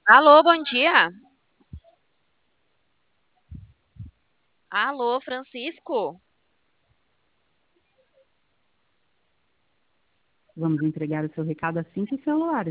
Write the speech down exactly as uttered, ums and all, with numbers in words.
Alô, bom dia. Alô, Francisco. Vamos entregar o seu recado assim que o celular